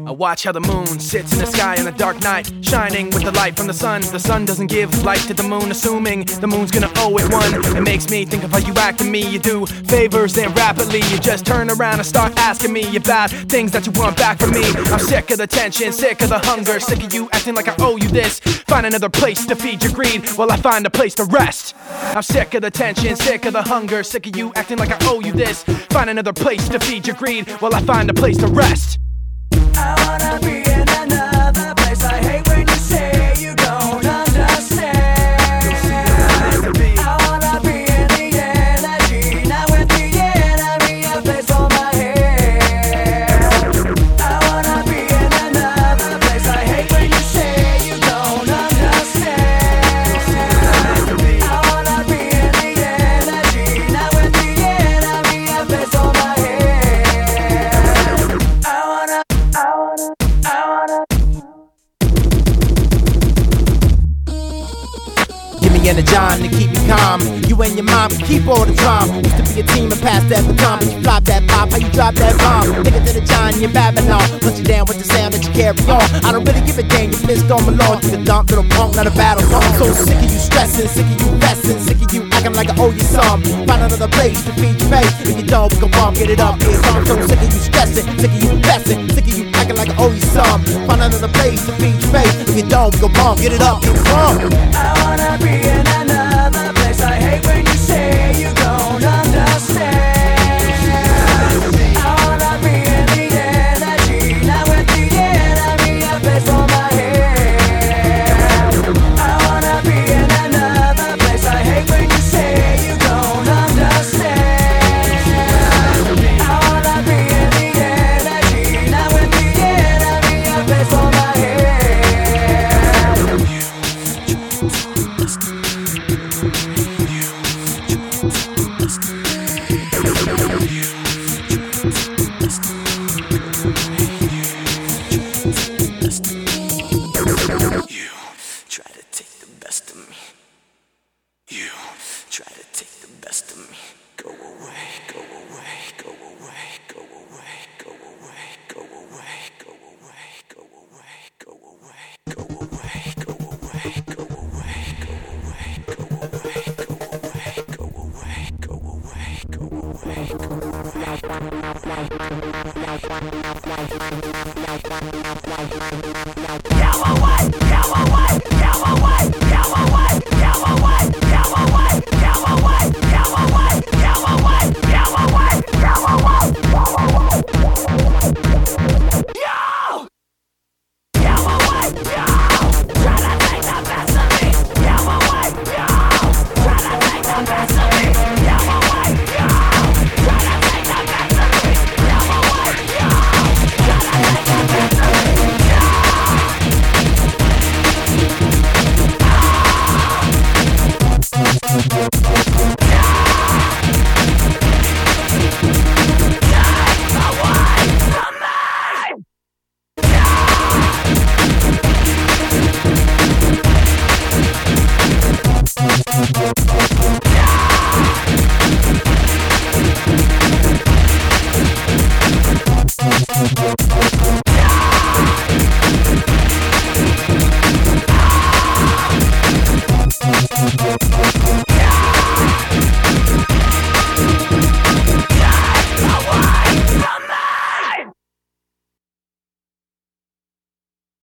I watch how the moon sits in the sky on a dark night, shining with the light from the sun. The sun doesn't give light to the moon, assuming the moon's gonna owe it one. It makes me think of how you act to me. You do favors and rapidly you just turn around and start asking me about things that you want back from me. I'm sick of the tension, sick of the hunger, sick of you acting like I owe you this. Find another place to feed your greed while I find a place to rest. I'm sick of the tension, sick of the hunger, sick of you acting like I owe you this. Find another place to feed your greed while I find a place to rest. I wanna be in another place. I hate when you say you don't understand. I wanna be in the energy, not with the enemy, a place for my head. I wanna be in another place. I hate when you say you don't understand. I wanna be in the energy, not with the enemy, a place for my head. I wanna Give me energy to keep me calm. You and your mom can keep all the drama. Used to be a team and pass that baton, but you flop that pop, how you drop that bomb? Nigga to the John, you're Babylon. Put you down with the sound that you carry on. I don't really give a damn, you pissed on my lawn. Took a dump, little punk, not a battle song. I'm so sick of you stressing, sick of you messing, sick of you acting like I owe you some. Find another place to feed your face. If you don't, we gon' bump, get it up. Yeah, I'm so sick of you stressing, sick of you messing, sick of you acting like I owe you some. Find another place to feed your face. If you don't, we gon' bump, get it up, get it wrong. I wanna be in another place. I hate when you say you don't understand. I wanna be in the energy, not with the enemy, a place for my head. I wanna be in another place. I hate when you say you don't understand. I wanna be in the energy, not with the enemy, a place for my head. You try to take the best of me. You try to take the best of me. Go away, go away, go away, go away, go away, go away, go away, go away, go away, go away, go away, go away, go away, go away, go away, go away, go away, go away.